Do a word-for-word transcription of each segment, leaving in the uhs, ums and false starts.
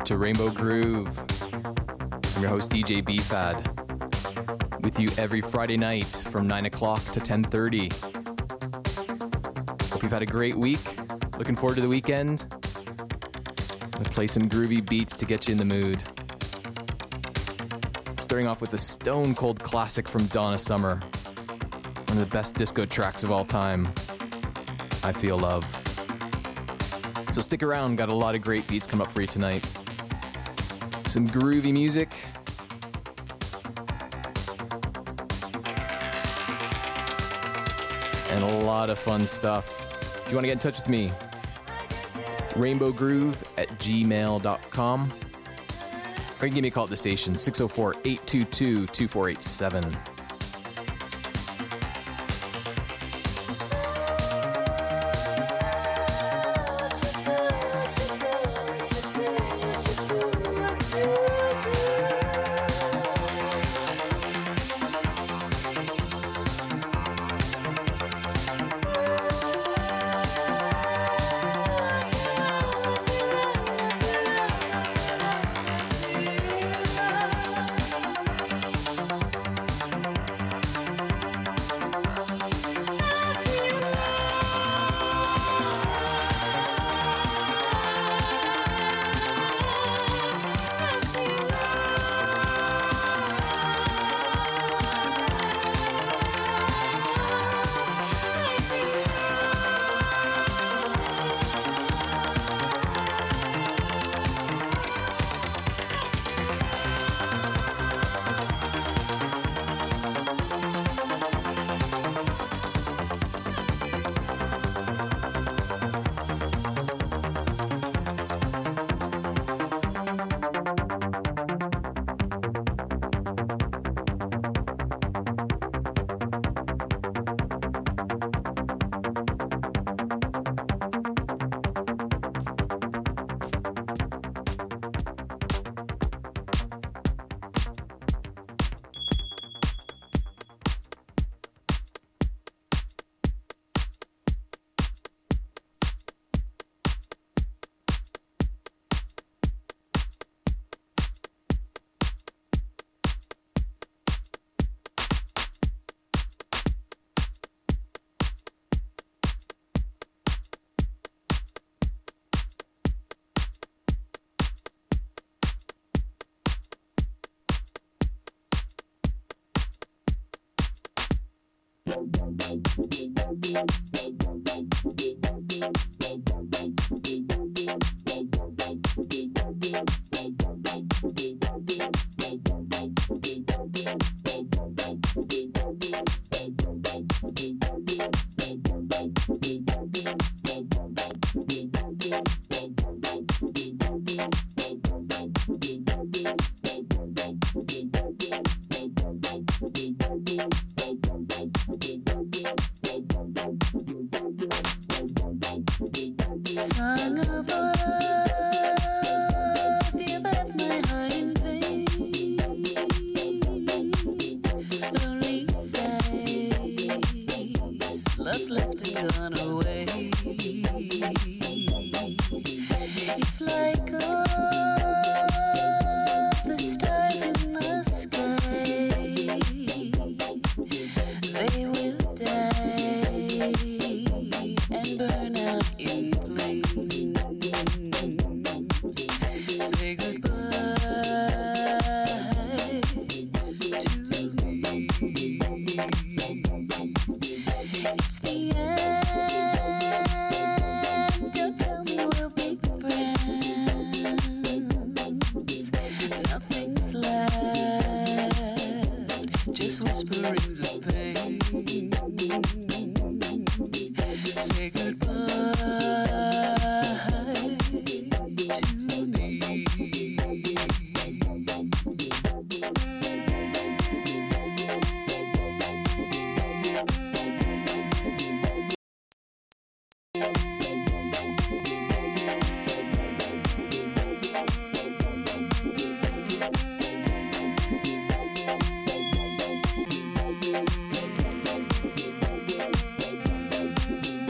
to Rainbow Groove. I'm your host, D J B-Fad, with you every Friday night from nine o'clock to ten thirty. Hope you've had a great week. Looking forward to the weekend. I'm going to play some groovy beats to get you in the mood. Starting off with a stone cold classic from Donna Summer. One of the best disco tracks of all time. I Feel Love. So stick around, got a lot of great beats coming up for you tonight. Some groovy music. And a lot of fun stuff. If you want to get in touch with me, rainbow groove at gmail dot com. Or you can give me a call at the station, six oh four, eight two two, two four eight seven.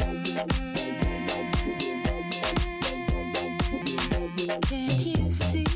Can't you see?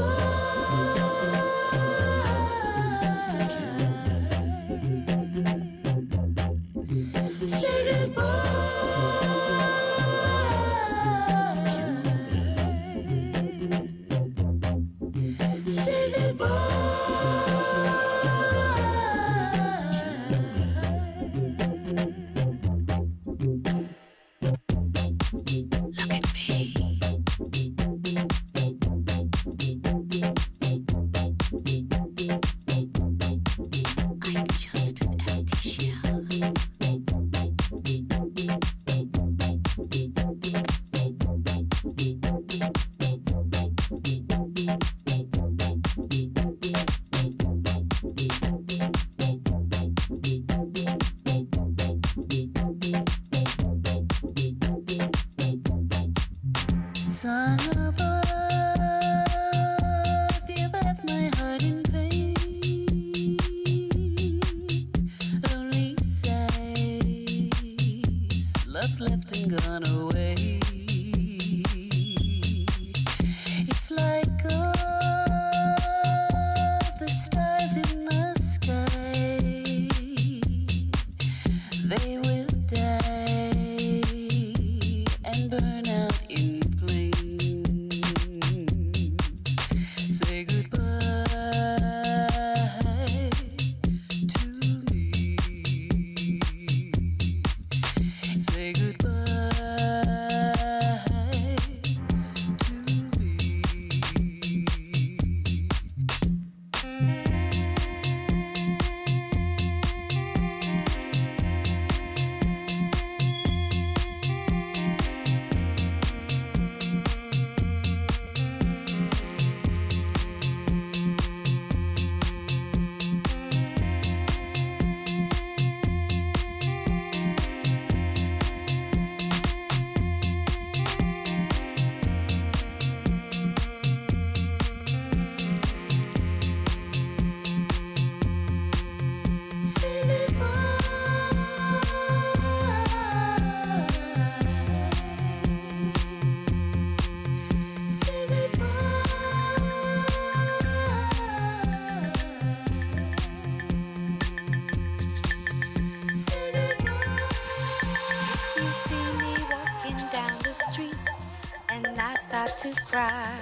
To cry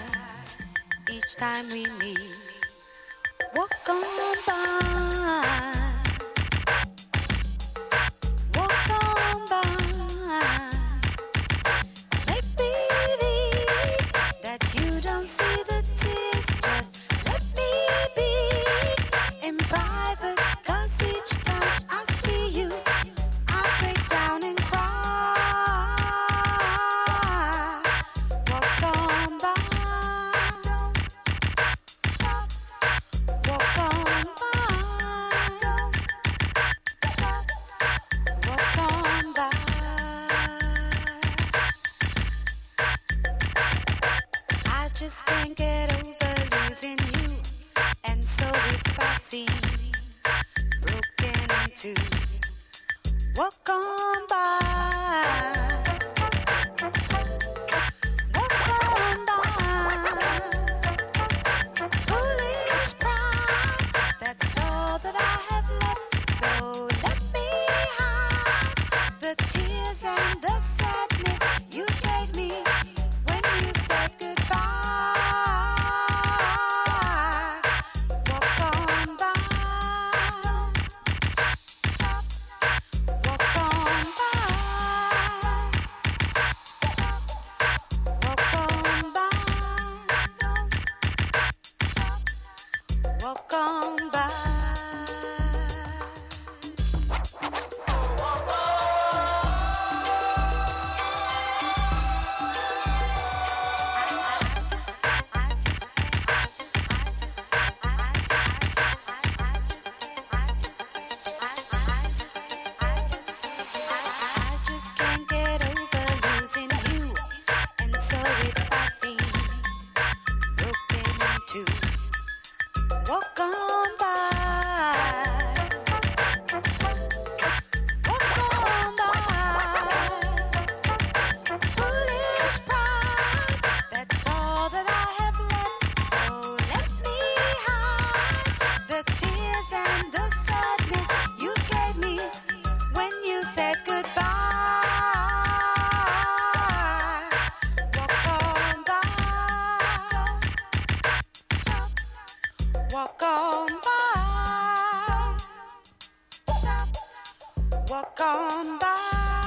each time we meet. Walk on by, walk on by. Make believe that you don't see the tears. Just let me be in private, 'cause each time I see you, I break down and cry. Walk on by, walk on by. Foolish pride, that's all that I have left. So let me hide the tears and the sadness you gave me when you said goodbye. Walk on by. Walk on by. Walk on by.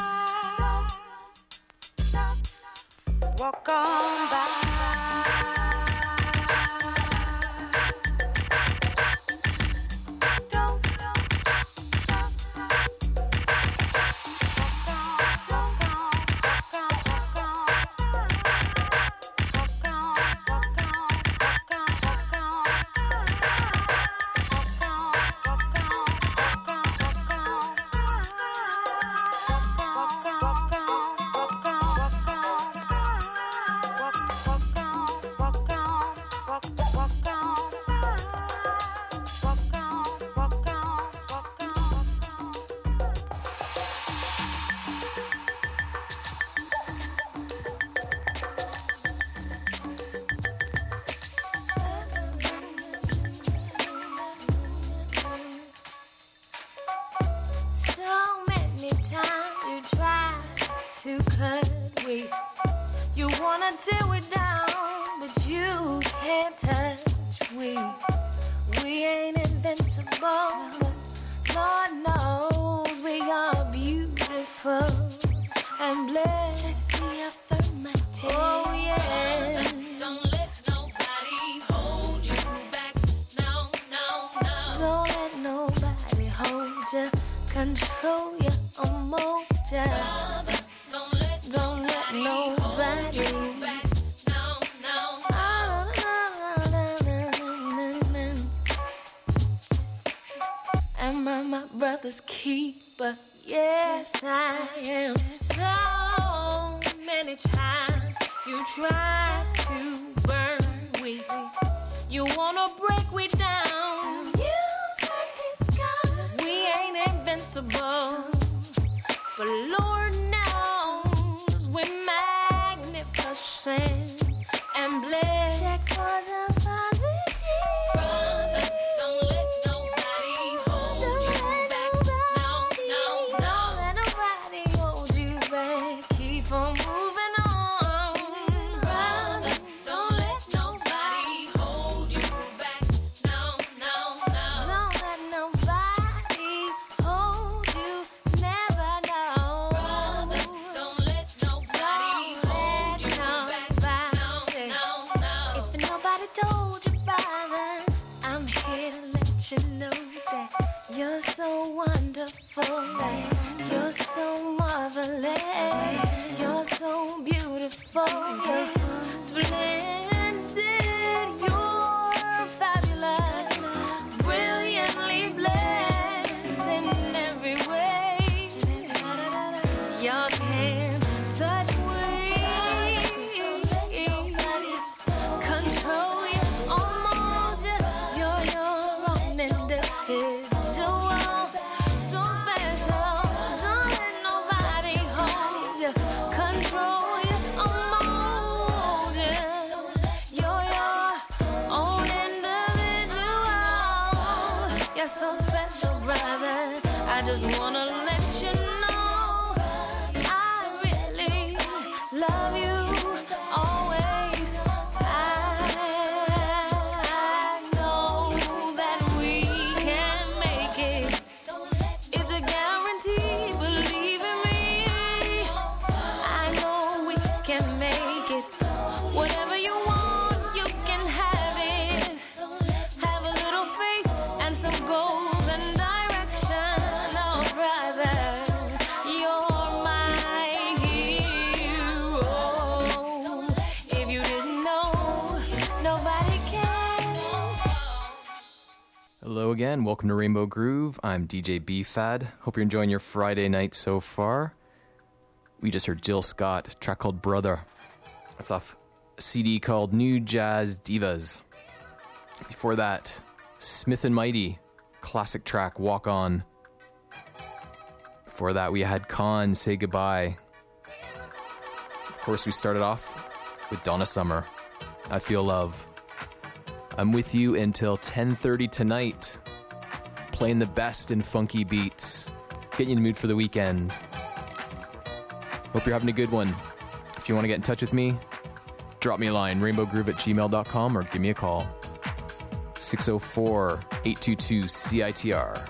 Walk on by. Don't, don't stop. Walk on, don't, walk on, walk on. Walk on, walk on, walk on, walk on. Walk on, walk on, walk on, walk on. Walk on, walk on, walk on, walk on. Walk, walk on, walk on, walk, walk on. Walk on, walk on, walk on, walk on. So many times you try to cut we. You wanna tear it down, but you can't touch we. We ain't invincible, but Lord knows we are beautiful and blessed. Check the affirmative. Oh yes. Don't let nobody hold you back. No, no, no. Don't let nobody hold you, control you or mold you. Don't let, don't let nobody hold you back. No, no, no. Am I my brother's keeper? Yes, I am. So many times you try to burn we. You wanna break we down. Use that disguise. We ain't invincible, but Lord knows we're magnificent and blessed. Check for the positive. Brother, don't let nobody hold you back. No, no, don't let nobody hold you back. Keep on moving on. Brother, don't let nobody hold you back. No, no, no. Don't let nobody hold you. Never know. Brother, don't let nobody hold you back. No, no, no. If nobody told you, brother, I'm here to let you know that you're so wonderful, that you're so marvelous, you're so beautiful, you're splendid, you're fabulous, brilliantly blessed in every way. Your hand touch we control you, almost you. You're your own individual, so special. Don't let nobody hold you, control you, almost you. You're your own individual. You're so special, brother. I just wanna let you know I really love you always. I know that we can make it. It's a guarantee, believe in me. I know we can make it. Whatever you want, you can have it. Have a little faith and some goals and direction. Oh, brother, you're my hero. If you didn't know, nobody can. Hello again. Welcome to Rainbow Groove. I'm D J B-Fad. Hope you're enjoying your Friday night so far. We just heard Jill Scott, a track called Brother. That's off a C D called New Jazz Divas. Before that, Smith and Mighty, classic track Walk On. Before that, we had Khan, Say Goodbye. Of course, we started off with Donna Summer, I Feel Love. I'm with you until ten thirty tonight, playing the best in funky beats, getting you in the mood for the weekend. Hope you're having a good one. If you want to get in touch with me, drop me a line, rainbowgroove at gmail dot com, or give me a call. six oh four, eight two two, C I T R.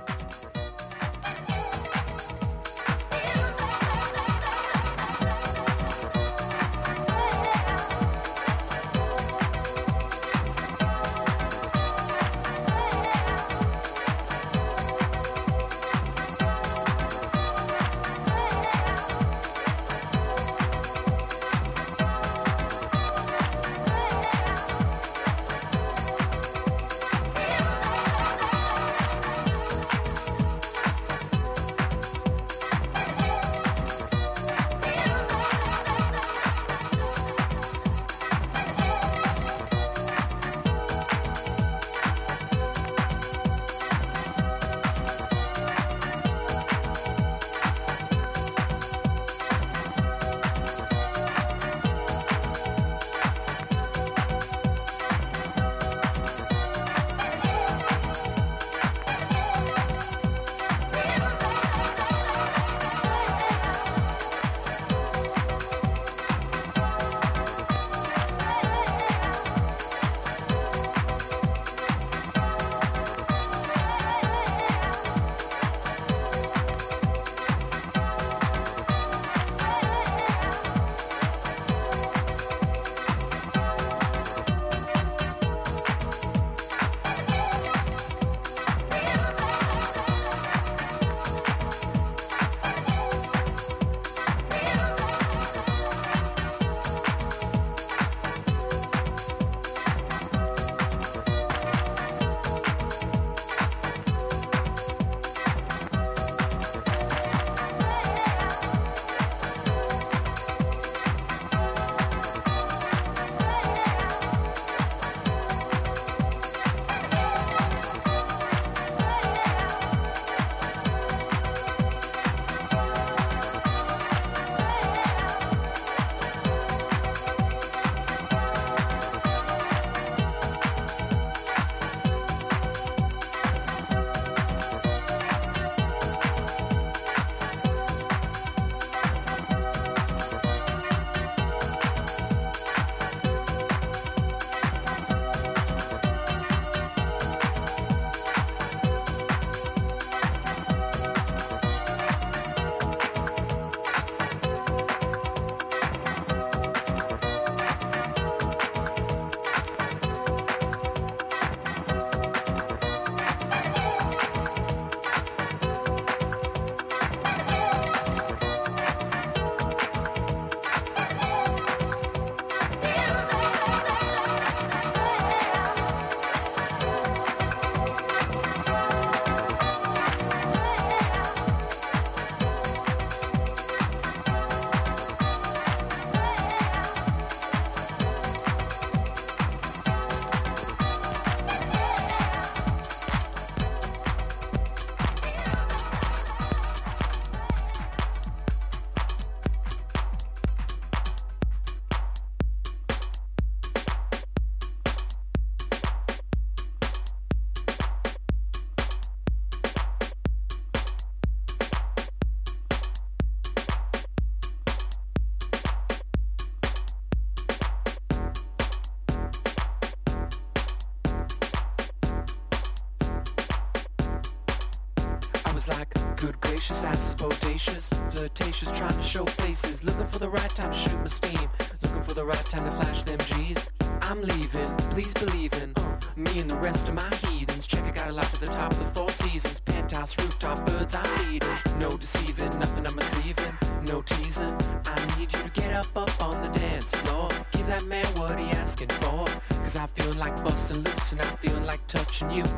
was like, good gracious, that's bodacious, flirtatious, trying to show faces, looking for the right time to shoot my steam, looking for the right time to flash them G's. I'm leaving, please believe in uh, me and the rest of my heathens. Check, I got a life at the top of the Four Seasons, penthouse, rooftop, birds I'm feeding. No deceiving, nothing I'm misleaving, no teasing. I need you to get up, up on the dance floor. Give that man what he asking for, cause I'm feeling like busting loose and I'm feeling like touching you.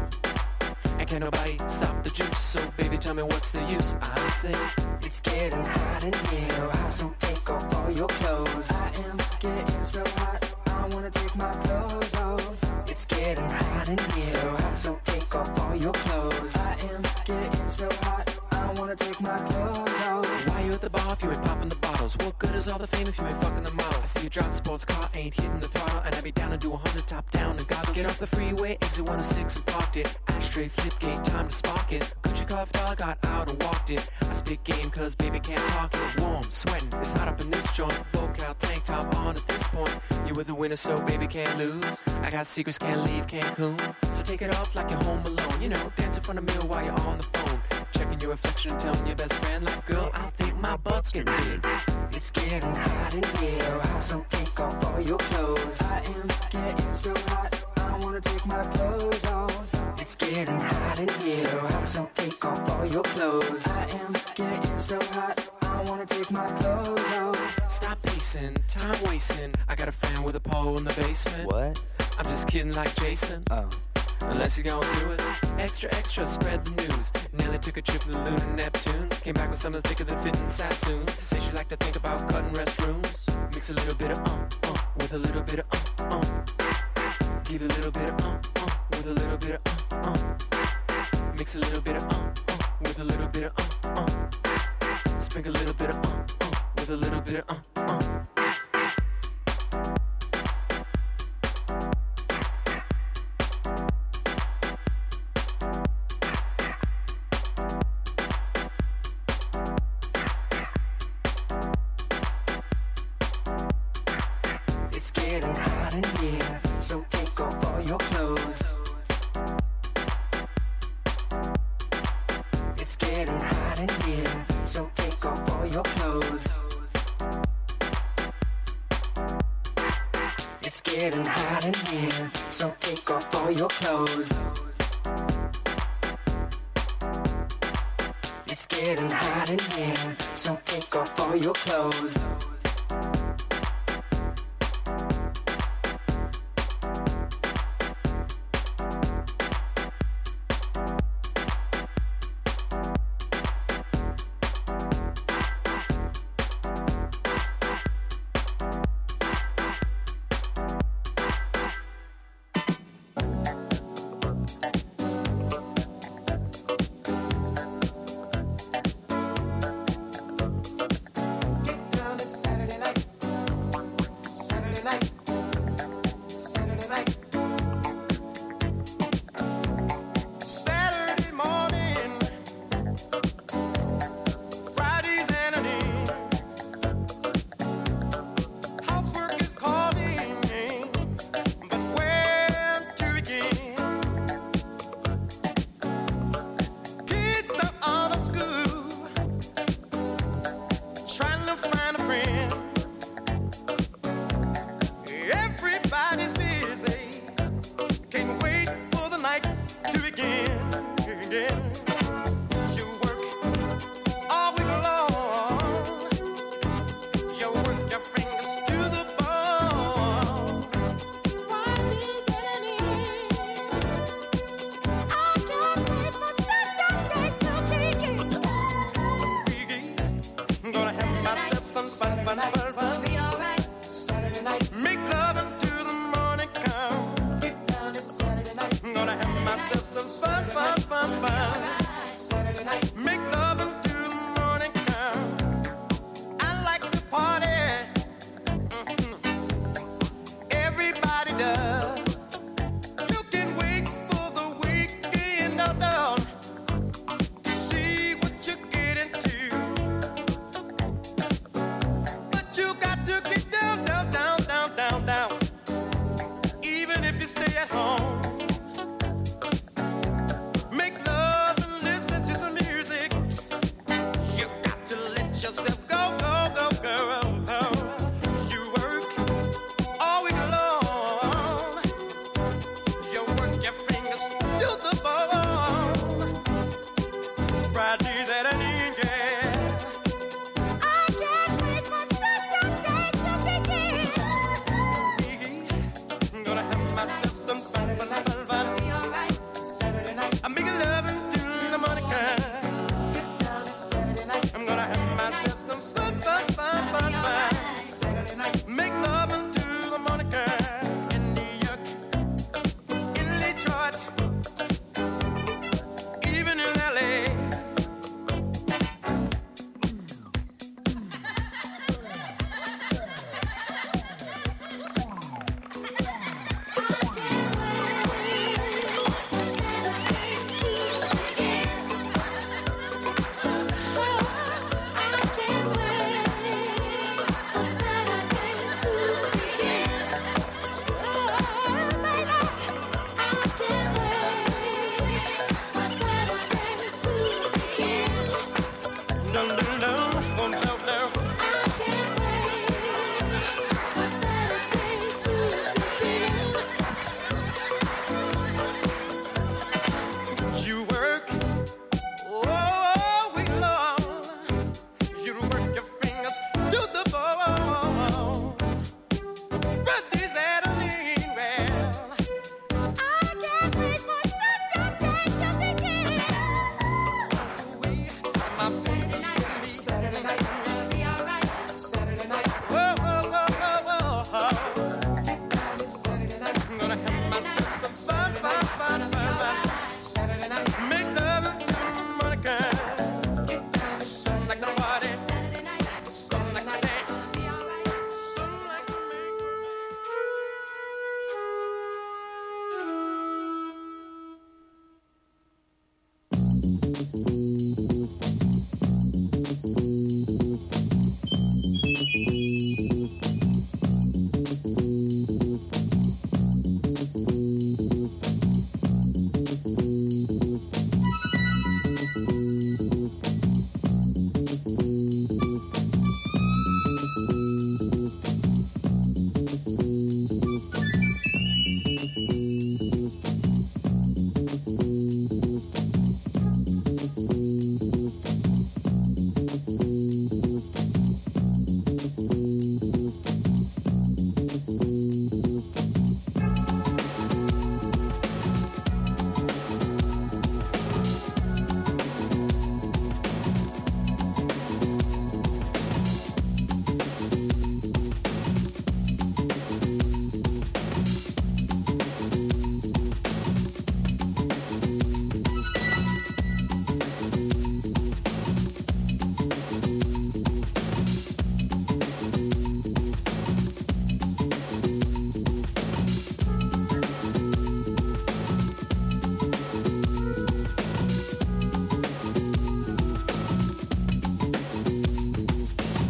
And can't nobody stop the juice, so baby tell me what's the use. I say, it's getting hot in here, so hot, so take off all your clothes. I am getting so hot, I wanna take my clothes off. It's getting hot in here, so hot, so take off all your clothes. I am getting so hot, I wanna take my clothes off. Why you at the bar if you ain't popping the bottles? What good is all the fame if you ain't fucking the models? I see you drive a sports car, ain't hitting the throttle, and I be down to do a hundred top down and goggles. Get off the freeway, exit one oh six and parked it. Ashtray, flip gate, time to spark it. Gucci off, dog, got out and walked in. I spit game cause baby can't talk it. Warm, sweating, it's hot up in this joint. Vocal tank top on at this point. You were the winner so baby can't lose. I got secrets, can't leave Cancun. So take it off like you're home alone. You know, dance in front of me while you're on the phone. Checking your reflection and telling your best friend like, girl, I think my butt's getting big. It's getting hot in here, so hot, so take off all your clothes. I am getting so hot, I wanna take my clothes off. It's getting hot in here, so hot, so take off all your clothes. I am getting so hot, I wanna take my clothes off. Stop pacing, time wasting. I got a fan with a pole in the basement. What? I'm just kidding like Jason. Oh. Unless you gon' do it. Extra, extra, spread the news. Nelly took a trip to the lunar Neptune. Came back with something thicker than fitting Sassoon. Say she like to think about cutting restrooms. Mix a little bit of uh, uh, with a little bit of uh, uh. Give a little bit of uh, uh, with a little bit of uh, uh. Mix a little bit of uh, uh, with a little bit of uh, uh. Sprinkle a little bit of uh, uh, with a little bit of uh, uh. It's getting hot in here, so take off all your clothes. It's getting hot in here, so take off all your clothes. It's getting hot in here, so take off all your clothes. It's getting hot in here, so take off all your clothes. Fun, fun.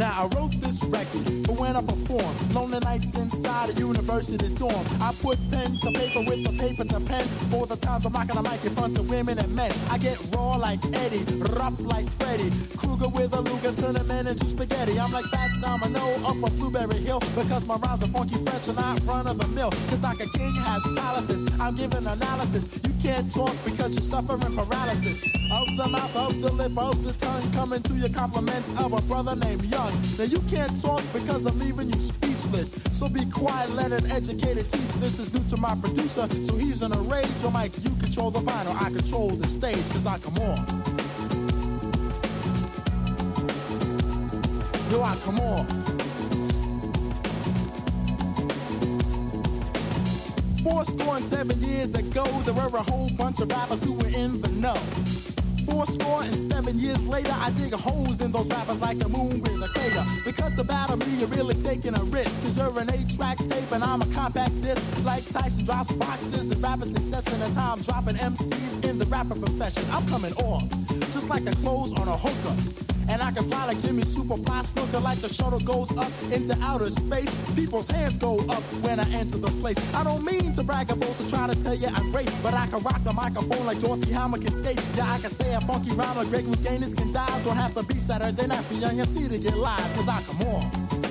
Now I wrote this record for when I perform. Lonely nights inside a university dorm. I put pen to paper with the paper to pen. For the times I'm rocking a mic in front of women and men. I get raw like Eddie, rough like Freddie. Kruger with a Luger, turn a man into spaghetti. I'm like Fats Domino up on Blueberry Hill. Because my rhymes are funky, fresh, and not run of the mill. Cause like a king has palaces, I'm giving analysis. You can't talk because you're suffering paralysis. Of the mouth, of the lip, of the tongue. Coming to your compliments of a brother named Young. Now you can't talk because I'm leaving you speechless. So be quiet, let an educated teach. This is new to my producer, so he's in a rage. So Mike, you control the vinyl, I control the stage. Cause I come on. Yo, I come on. Four score and seven years ago, there were a whole bunch of rappers who were in the know. Four score and seven years later, I dig holes in those rappers like the moon with a crater. Because to battle me, you're really taking a risk. Cause you're an eight-track tape and I'm a compact disc. Like Tyson drops boxes and rappers succession. That's how I'm dropping M Cs in the rapper profession. I'm coming off, just like the clothes on a hooker. And I can fly like Jimmy Superfly Snooker. Like the shuttle goes up into outer space. People's hands go up when I enter the place. I don't mean to brag about to try to tell you I'm great, but I can rock the microphone like Dorothy Howard can skate. Yeah, I can say a funky rhyme like Greg Louganis can dive. Don't have to be Saturday night for Young and C to get live. Cause I come on.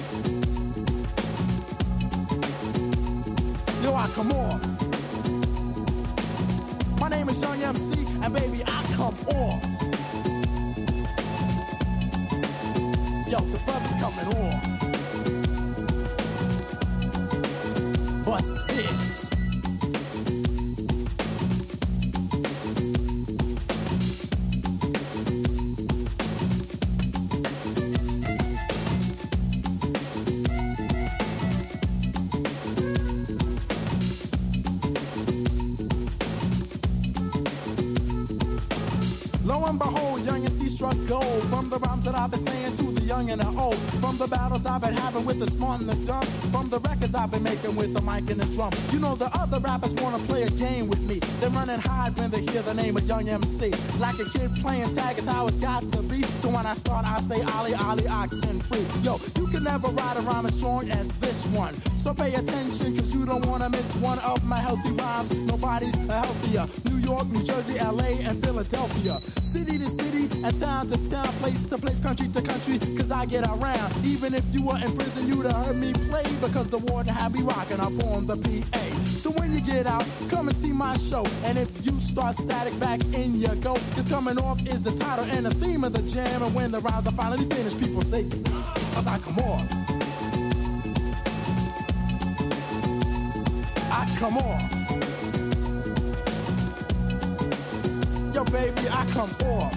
Yo, I come on. My name is Young M C, and baby, I come on. Yo, the brother's coming on. What's this? Lo and behold, Young and C struck gold. From the rhymes that I've been saying to the young and the old. From the battles I've been having with the smart and the dumb. From the records I've been making with the mic and the drum. You know the other rappers wanna play a game with me. They run and hide when they hear the name of Young M C. Like a kid playing tag is how it's got to be. So when I start I say Ollie, Ollie, oxen free. Yo, you can never ride a rhyme as strong as this one. So pay attention cause you don't wanna miss one of my healthy rhymes. Nobody's healthier. New York, New Jersey, L A, and Philadelphia. City to city, and town to town, place to place, country to country, cause I get around. Even if you were in prison, you'd have heard me play, because the warden had me rocking up on the P A. So when you get out, come and see my show. And if you start static, back in you go. Cause coming off is the title and the theme of the jam. And when the rhymes are finally finished, people say, I come on. I come on. Yo, baby, I come off.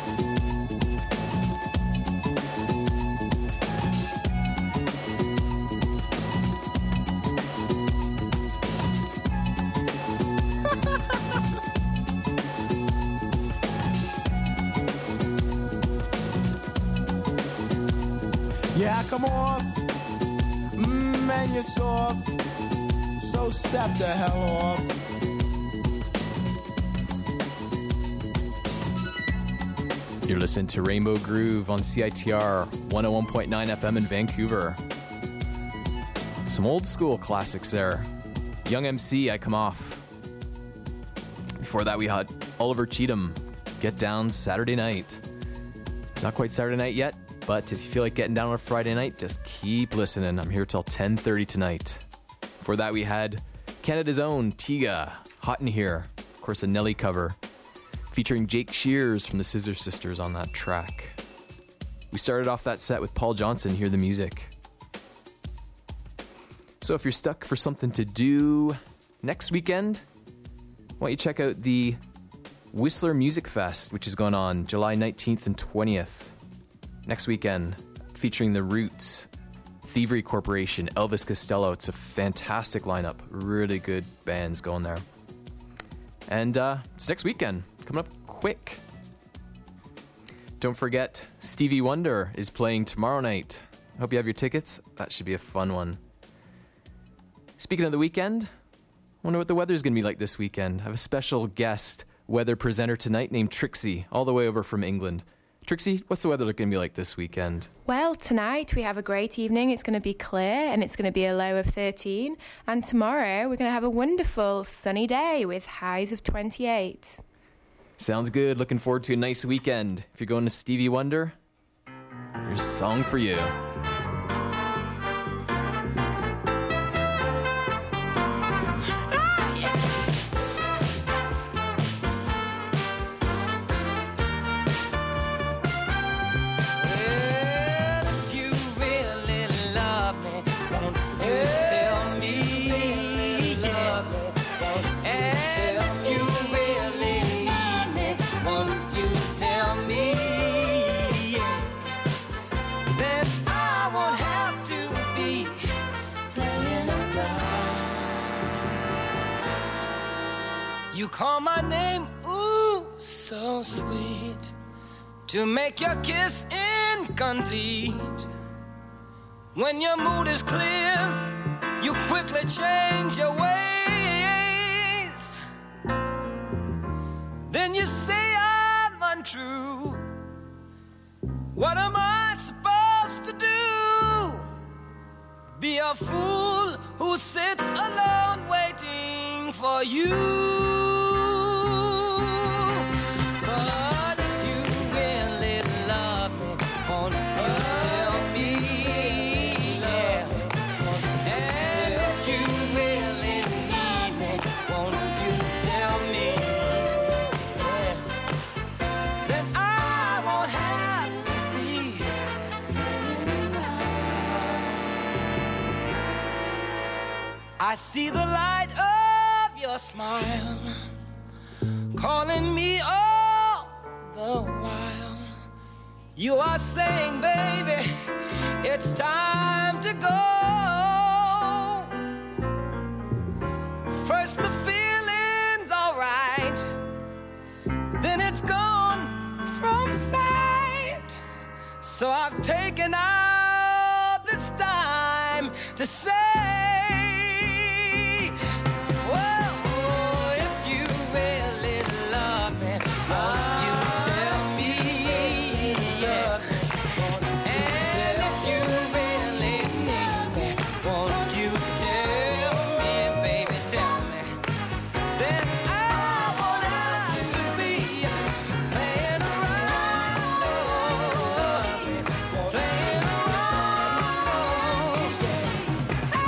Yeah, I come off. Mmm, man, you're soft. So step the hell off. You're listening to Rainbow Groove on C I T R one oh one point nine F M in Vancouver. Some old school classics there. Young M C, I Come Off. Before that, we had Oliver Cheatham, Get Down Saturday Night. Not quite Saturday night yet, but if you feel like getting down on a Friday night, just keep listening. I'm here till ten thirty tonight. Before that, we had Canada's own Tiga, Hot in Here. Of course, a Nelly cover, featuring Jake Shears from the Scissor Sisters on that track. We started off that set with Paul Johnson, Hear the Music. So if you're stuck for something to do next weekend, why don't you check out the Whistler Music Fest, which is going on July nineteenth and twentieth. Next weekend, featuring The Roots, Thievery Corporation, Elvis Costello. It's a fantastic lineup. Really good bands going there. And uh, it's next weekend. Coming up quick. Don't forget, Stevie Wonder is playing tomorrow night. I hope you have your tickets. That should be a fun one. Speaking of the weekend, I wonder what the weather's going to be like this weekend. I have a special guest weather presenter tonight named Trixie, all the way over from England. Trixie, what's the weather going to be like this weekend? Well, tonight we have a great evening. It's going to be clear and it's going to be a low of thirteen. And tomorrow we're going to have a wonderful sunny day with highs of twenty-eight. Sounds good. Looking forward to a nice weekend. If you're going to Stevie Wonder, here's a song for you. You call my name, ooh, so sweet, to make your kiss incomplete. When your mood is clear, you quickly change your ways. Then you say I'm untrue. What am I supposed to do? Be a fool who sits alone waiting for you. But if you really love me, won't you tell me? Yeah. And if you really need me, won't you tell me? Yeah. Then I won't have to be. I see the light of your smile calling me all the while. You are saying, baby, it's time to go. First the feeling's alright, then it's gone from sight. So I've taken all this time to say, Hey!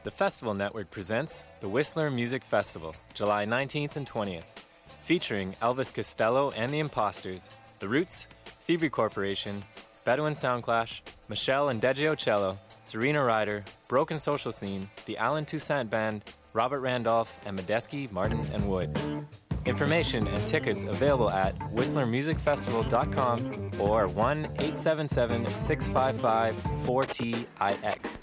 The Festival Network presents the Whistler Music Festival, July nineteenth and twentieth, featuring Elvis Costello and the Imposters, The Roots, Thievery Corporation, Bedouin Soundclash, Michelle and Deji Ocello, Serena Ryder, Broken Social Scene, the Alan Toussaint Band, Robert Randolph, and Medeski, Martin, and Wood. Information and tickets available at whistler music festival dot com or one eight seven seven, six five five, four T I X.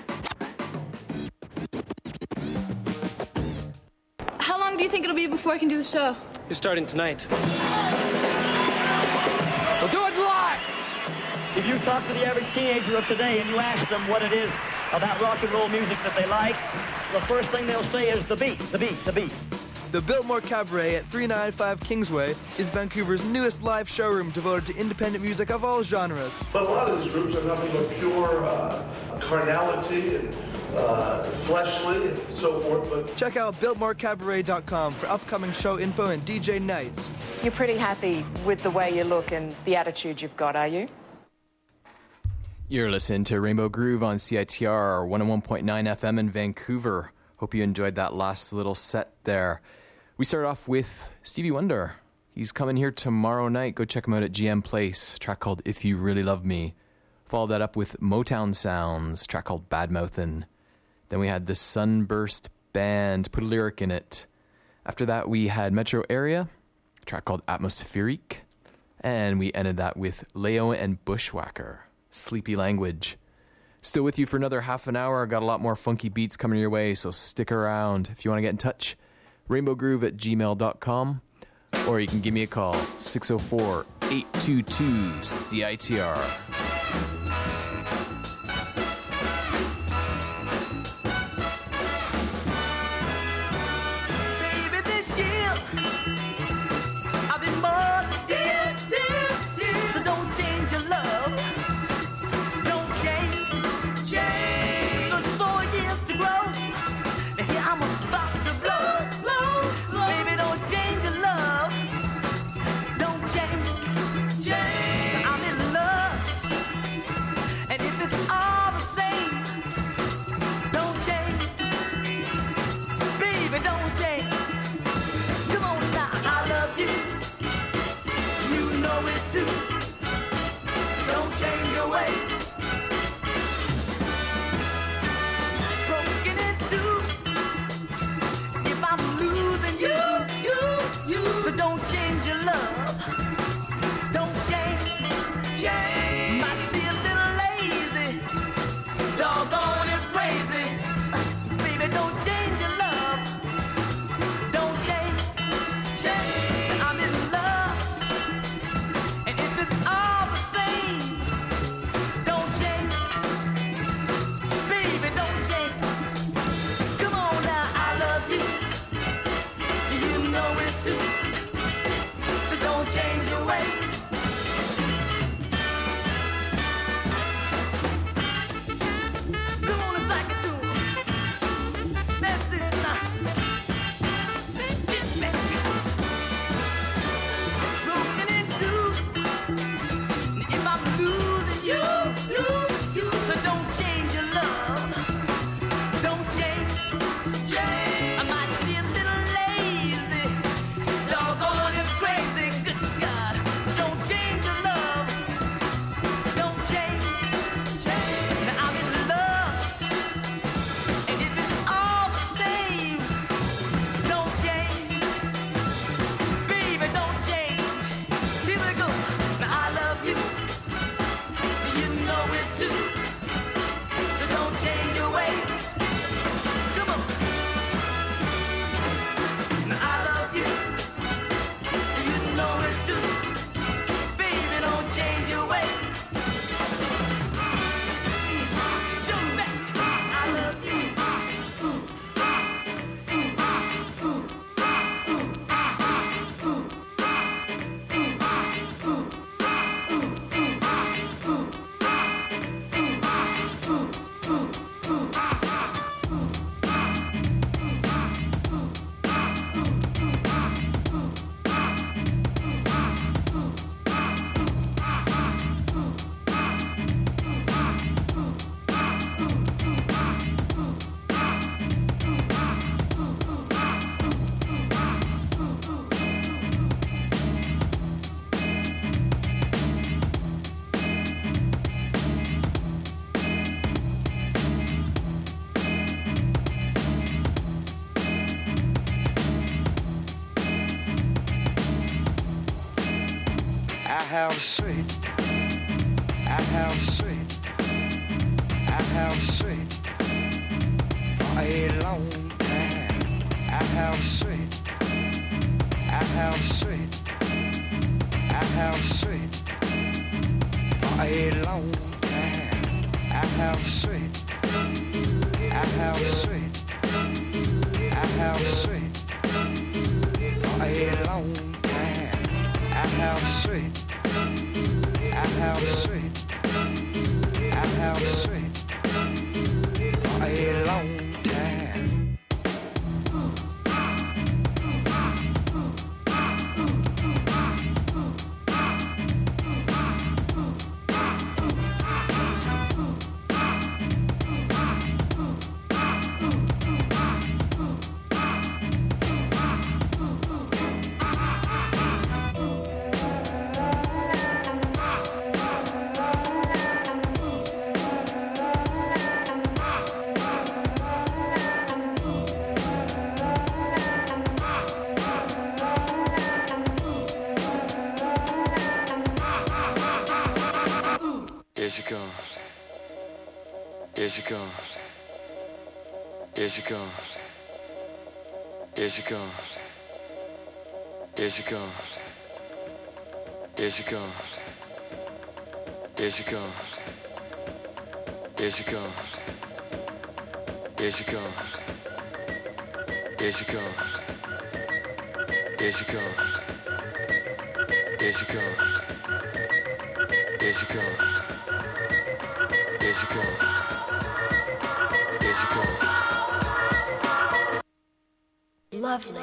How long do you think it'll be before I can do the show? You're starting tonight. We'll do it live! If you talk to the average teenager of today and you ask them what it is about rock and roll music that they like, the first thing they'll say is the beat, the beat, the beat. The Biltmore Cabaret at three ninety-five Kingsway is Vancouver's newest live showroom devoted to independent music of all genres. But a lot of these groups are nothing but pure uh, carnality and uh, fleshly and so forth. But check out biltmore cabaret dot com for upcoming show info and D J nights. You're pretty happy with the way you look and the attitude you've got, are you? You're listening to Rainbow Groove on C I T R one oh one point nine F M in Vancouver. Hope you enjoyed that last little set there. We start off with Stevie Wonder. He's coming here tomorrow night. Go check him out at G M Place. A track called If You Really Love Me. Follow that up with Motown Sounds. A track called Badmouthin'. Then we had the Sunburst Band. Put a lyric in it. After that we had Metro Area. A track called Atmospherique. And we ended that with Leo and Bushwhacker. Sleepy Language. Still with you for another half an hour. Got a lot more funky beats coming your way, so stick around. If you want to get in touch, rainbowgroove at gmail dot com, or you can give me a call, six oh four, eight two two, C I T R. Baby, this year I've been more dear, dear, dear. So don't change your love. Don't change. Change. There's four years to grow. And here I'm about to blow, blow, blow. Baby, don't change your love. Don't change, change. I'm in love. have searched, I have searched, I have searched for a long time. I have searched, I have searched, I have searched for a long time. I have searched, I have searched, I have searched for a long time. I have searched, I have searched, I have searched for a long time. There she comes. There she comes. There she comes. There she comes. There she comes. There she comes. There she comes. There she comes. There she comes. There she comes. There she comes. There she comes. There she comes. There she comes. There she comes. Lovely.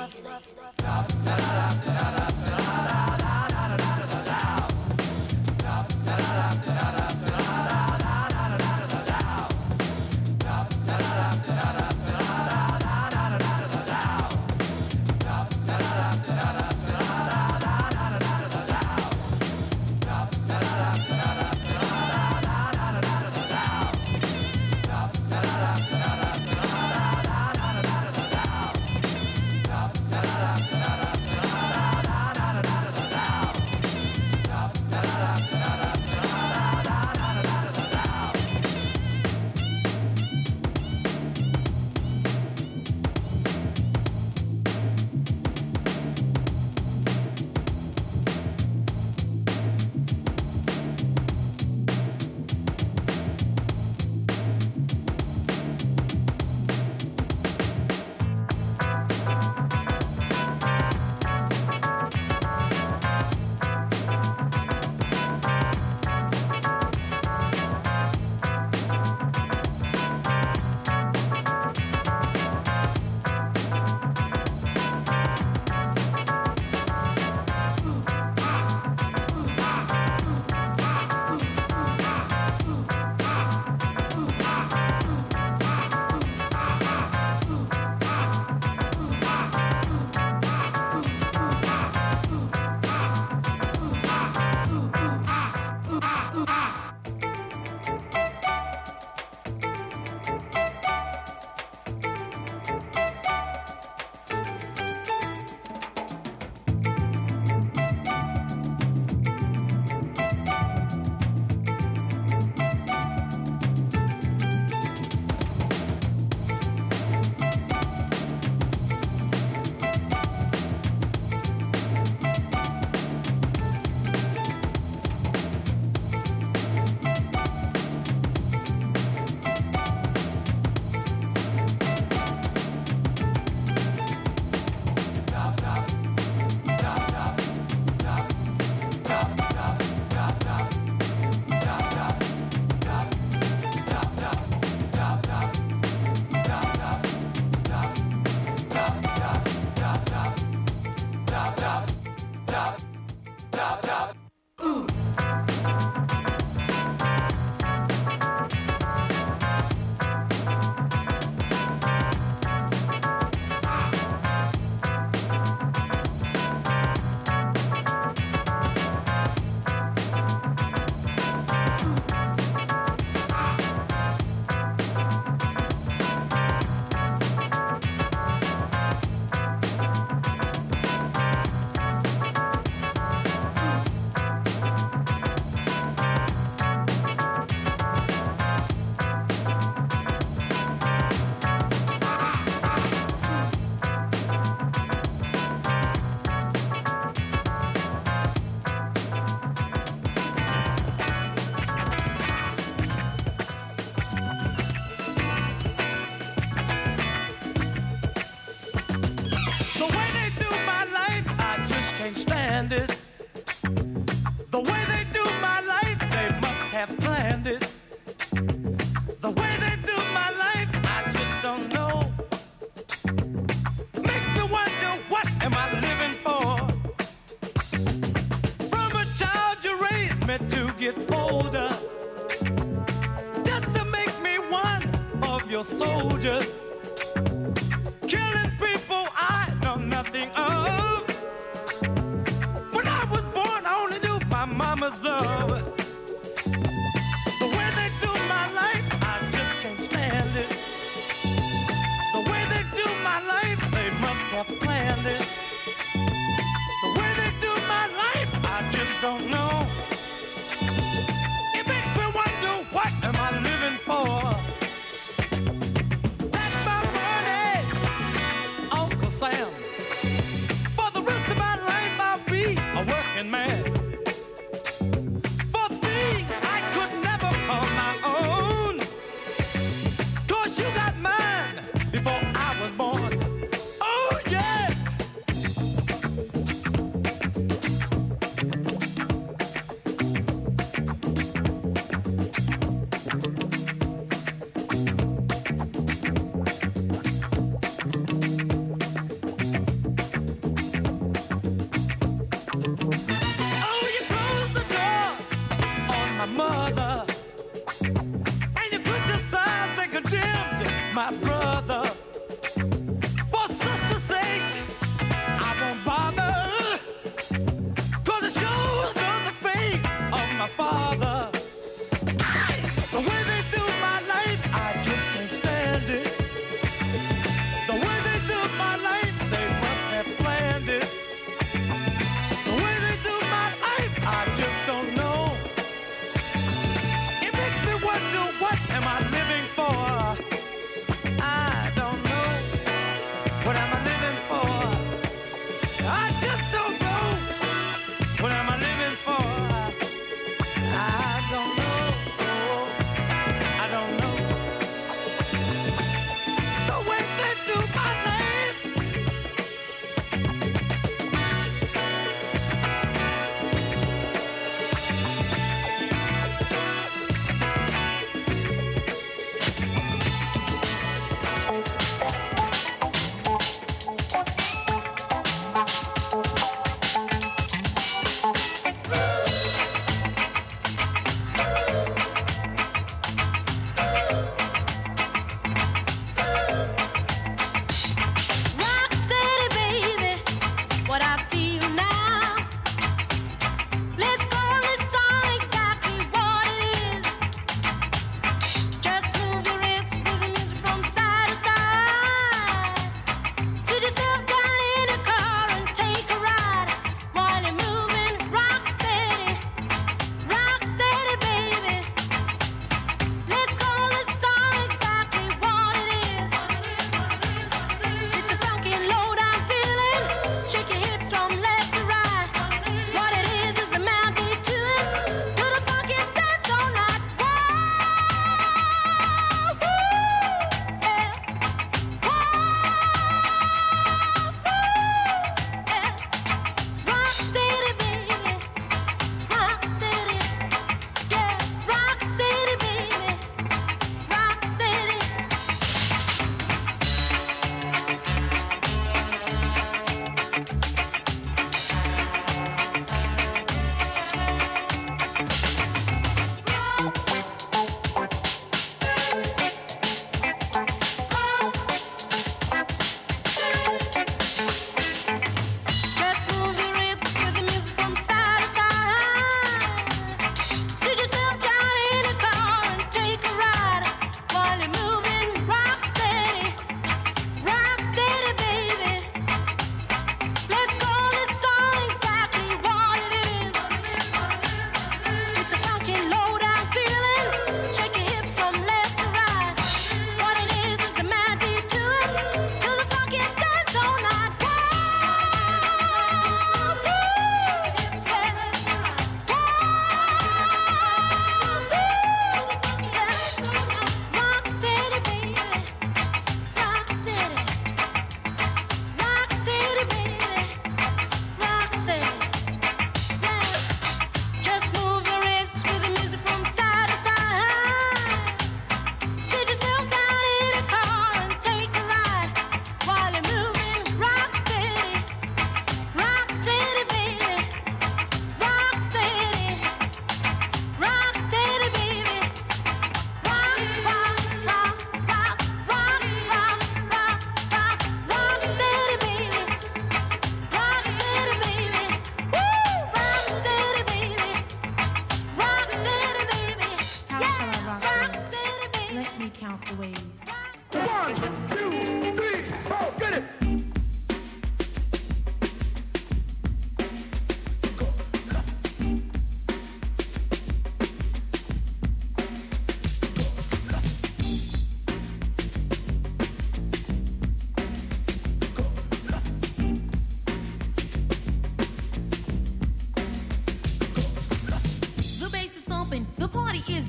me to get older, just to make me one of your soldiers. Killing people I know nothing of. When I was born, I only knew my mama's love. The way they do my life, I just can't stand it. The way they do my life, they must have planned it. The way they do my life, I just don't know. It makes me wonder, what am I living for? That's my money, Uncle Sam. For the rest of my life, I'll be a working man.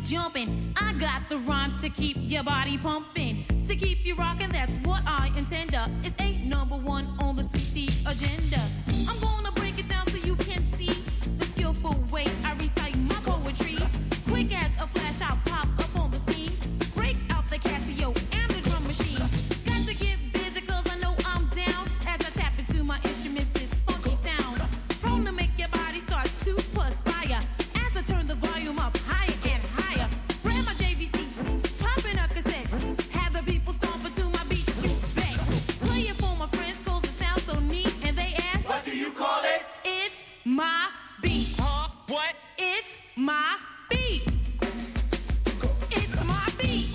jumping. I got the rhymes to keep your body pumping. To keep you rocking, that's what I intend. It's a number one on the sweet tea agenda. I'm gonna break it down so you can see the skillful way I recite my poetry. Quick as a flash, I'll pop up on the scene. Break out the Casio and the drum machine. Got to get busy cause I know I'm down as I tap into my instruments, this funky sound. Prone to make your body start to perspire as I turn the volume up higher and higher. Grab my J V C, pop in a cassette. Have the people stomping to my beat, shoot back. Play it for my friends cause it sounds so neat. And they ask, what do you call it? It's my beat. Huh? What? It's my beat. It's my beat.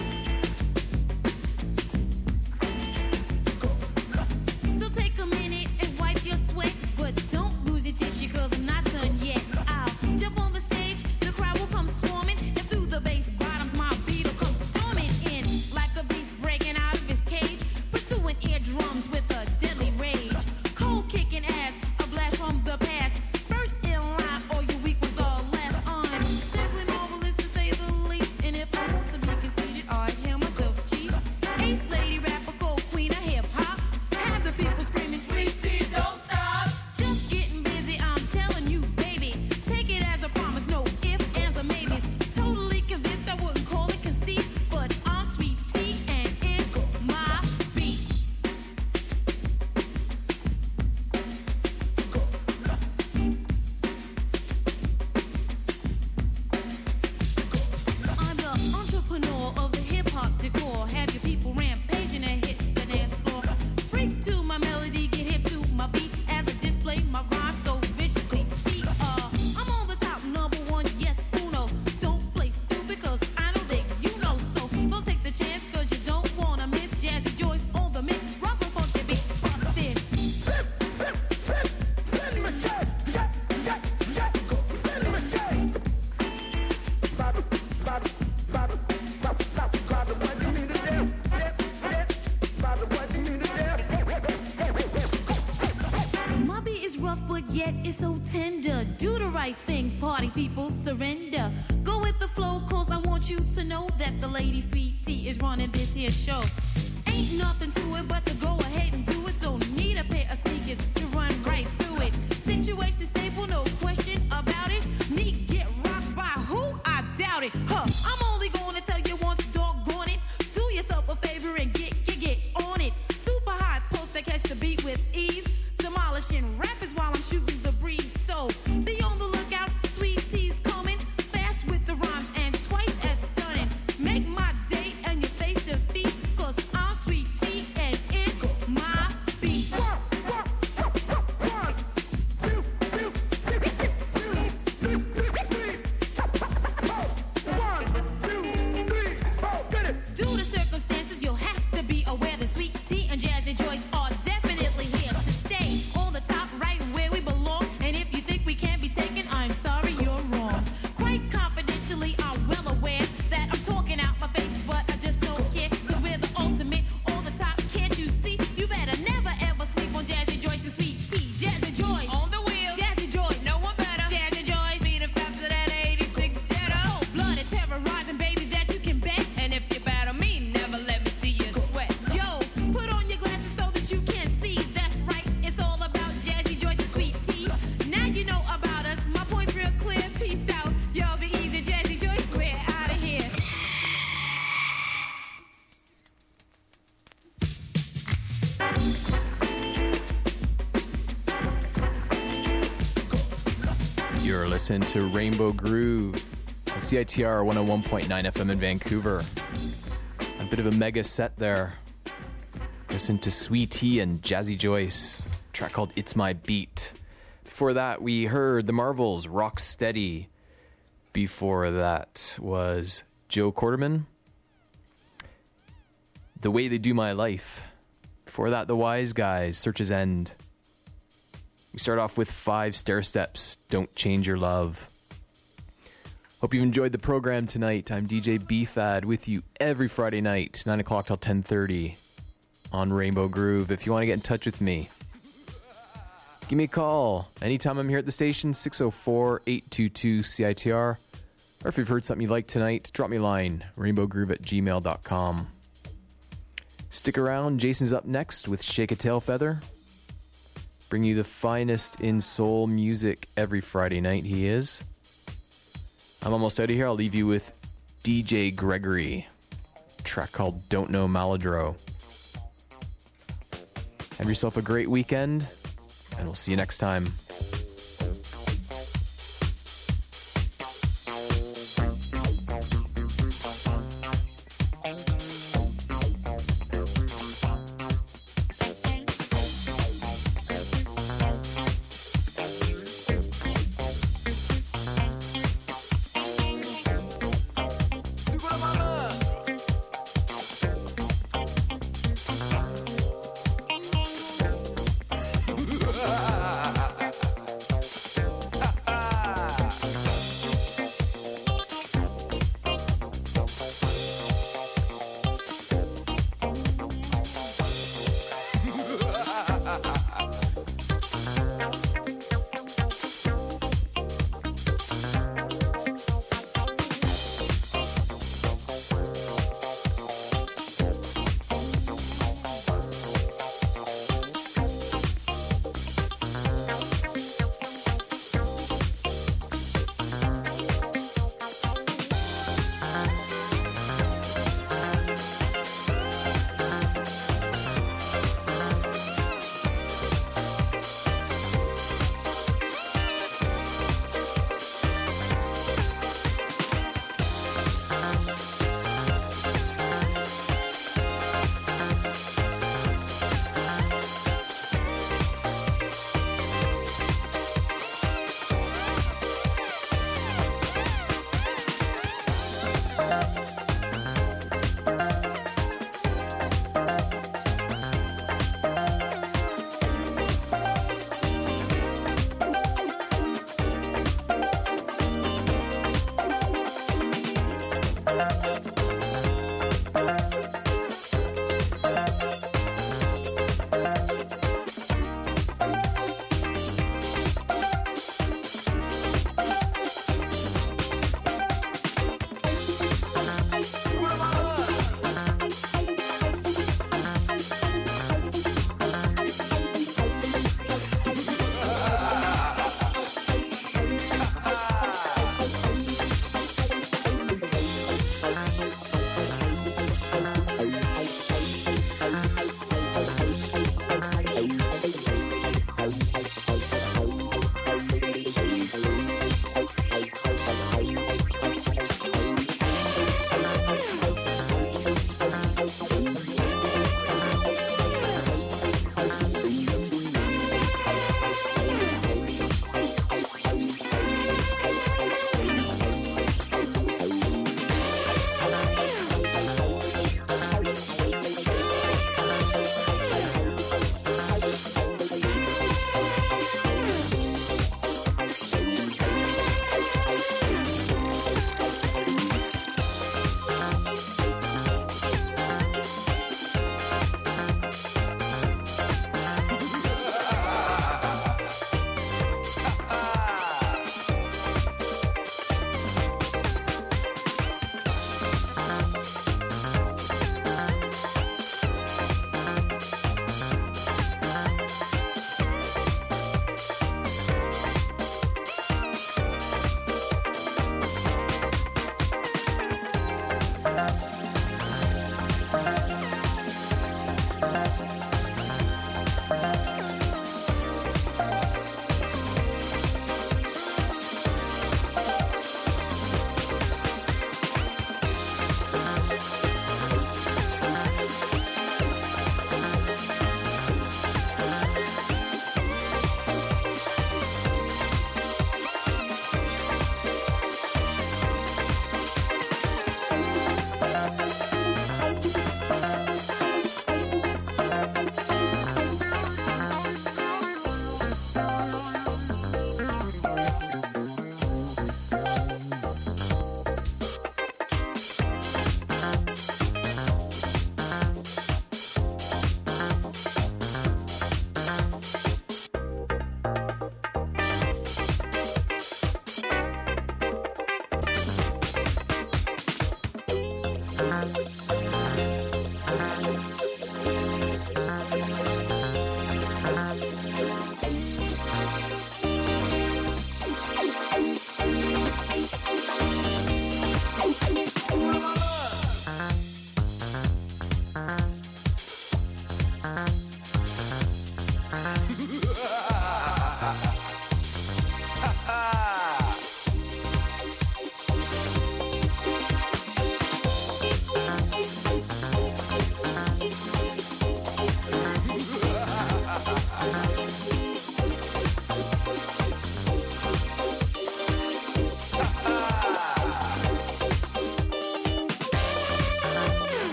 So take a minute and wipe your sweat, but don't lose your tissue cause I'm not done yet. I'll jump on the stage, the crowd will come swarming, and through the bass bottoms my beat will come storming in like a beast breaking out of his cage, pursuing eardrums with a deadly rage. Cold kicking ass, a blast from the past. First in line, all you weak ones are last on. Simply marvelous to say the least, and if I want to be conceited, I hear myself cheap. Ace lady rapper, cold queen of hip hop. Have the people screaming, sweet tea, don't stop. Just getting busy, I'm telling you, baby. Take it as a promise, no ifs, ands, or maybes. Totally convinced I wouldn't call it conceit, but I'm sweet tea and it's my beat. I'm the entrepreneur of the hip hop decor. Have your people rampaging and hit the dance floor. Freak to my melody, get hip to my beat as I display my rhyme so viciously. See, uh, I'm on the top, number one, yes, uno. Don't play stupid cause I know that you know. So don't take the chance cause you don't wanna miss Jazzy Joyce on the mix. Rock and funky beat, bust this. My beat is rough, but yet it's so tender. Do the right thing, party people, surrender. Go with the flow, cause I want you to know that the lady Sweet Tea is running this here show. Ain't nothing to it but to go ahead and do it. Don't need a pair of sneakers to run right through it. Situation stable, no question about it. Need get rocked by who? I doubt it. Huh, I'm only gonna tell you once, doggone it. Do yourself a favor and get, get, get on it. Super high post that catch the beat with ease. Demolishing rappers while I'm shooting the breeze. So be on the lookout, Sweet Tea's coming. Fast with the rhymes and twice as stunning. Make my day and your face defeat. Cause I'm Sweet Tea and it's my beat. Due to circumstances, you'll have to be aware that Sweet Tea and Jazzy Joyce are definitely here to stay on the top, right where we belong. And if you think we can't be taken, I'm sorry, you're wrong. Quite confidentially, I'm well aware that I'm talking out my face, but I just don't care. Cause we're the ultimate on the top, can't you see? You better never ever sleep on Jazzy Joyce and Sweet Tea. Jazzy Joyce on the wheel, Jazzy Joyce, no one better. Jazzy Joyce, speeding faster than eighty-six Jetta. Cold blooded, terrorizing, baby, that you can bet. And if you battle me, never let me see you sweat. Yo, put on your glasses so that you can see. That's right, it's all about Jazzy Joyce and Sweet Tea. Now you know about us, my point's real clear. Peace out, y'all be easy, Jazzy Joyce, we're out of here. You're listening to Rainbow Groove on C I T R one oh one point nine F M in Vancouver. A bit of a mega set there. Listen to Sweet Tea and Jazzy Joyce, a track called It's My Beat. Before that, we heard the Marvels, Rock Steady. Before that was Joe Quarterman, The Way They Do My Life. Before that, The Wise Guys, Search's End. We start off with Five Stair Steps, Don't Change Your Love. Hope you've enjoyed the program tonight. I'm D J B-Fad with you every Friday night, nine o'clock till ten thirty on Rainbow Groove. If you want to get in touch with me, give me a call. Anytime I'm here at the station, six oh four, eight two two, C I T R. Or if you've heard something you like tonight, drop me a line, rainbowgroove at gmail dot com. Stick around, Jason's up next with Shake a Tail Feather. Bring you the finest in soul music every Friday night, he is. I'm almost out of here. I'll leave you with D J Gregory, a track called Don't Know Maladro. Have yourself a great weekend, and we'll see you next time.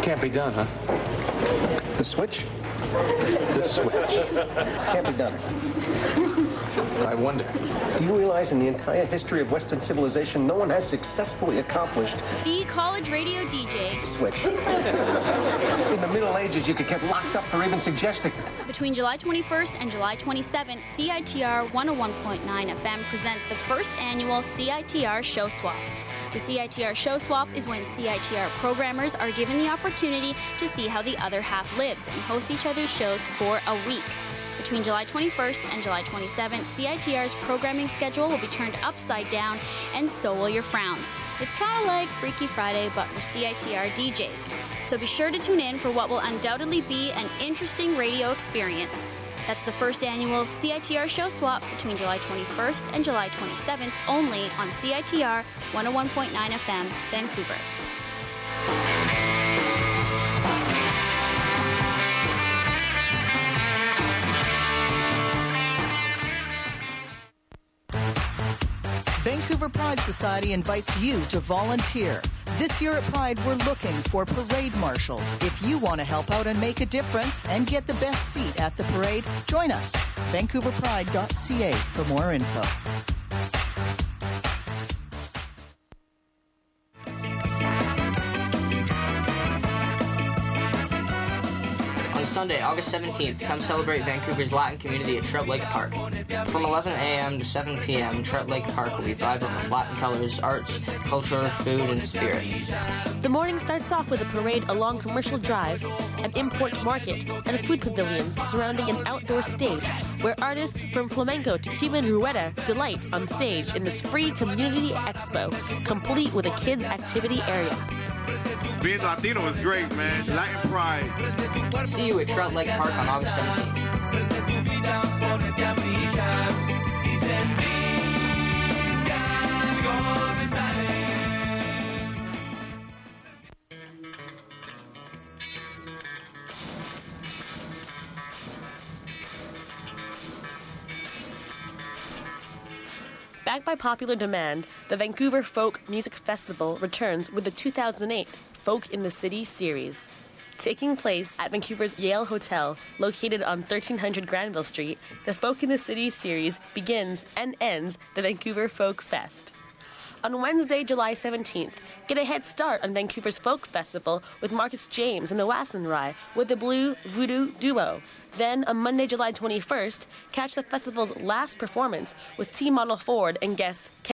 Can't be done, huh? The switch? The switch. Can't be done. I wonder. Do you realize in the entire history of Western civilization, no one has successfully accomplished The college radio D J. switch? In the Middle Ages, you could get locked up for even suggesting it. Between July twenty-first and July twenty-seventh, C I T R one oh one point nine F M presents the first annual C I T R Show Swap. The C I T R Show Swap is when C I T R programmers are given the opportunity to see how the other half lives and host each other's shows for a week. Between July twenty-first and July twenty-seventh, C I T R's programming schedule will be turned upside down, and so will your frowns. It's kind of like Freaky Friday, but for C I T R D Js. So be sure to tune in for what will undoubtedly be an interesting radio experience. That's the first annual C I T R Show Swap between July twenty-first and July twenty-seventh, only on C I T R one oh one point nine F M, Vancouver. Vancouver Pride Society invites you to volunteer. This year at Pride, we're looking for parade marshals. If you want to help out and make a difference and get the best seat at the parade, join us. vancouver pride dot c a for more info. On Sunday, August seventeenth, come celebrate Vancouver's Latin community at Trout Lake Park. From eleven a.m. to seven p.m., Trout Lake Park will be vibrant with Latin colors, arts, culture, food, and spirit. The morning starts off with a parade along Commercial Drive, an import market, and food pavilions surrounding an outdoor stage where artists from flamenco to Cuban rueda delight on stage in this free community expo, complete with a kids' activity area. Being Latino is great, man. Latin pride. See you at Trout Lake Park on August seventeenth. Backed by popular demand, the Vancouver Folk Music Festival returns with the two thousand eight Folk in the City series. Taking place at Vancouver's Yale Hotel, located on thirteen hundred Granville Street, the Folk in the City series begins and ends the Vancouver Folk Fest. On Wednesday, July seventeenth, get a head start on Vancouver's Folk Festival with Marcus James and the Wassenrye with the Blue Voodoo Duo. Then, on Monday, July twenty-first, catch the festival's last performance with T-Model Ford and guests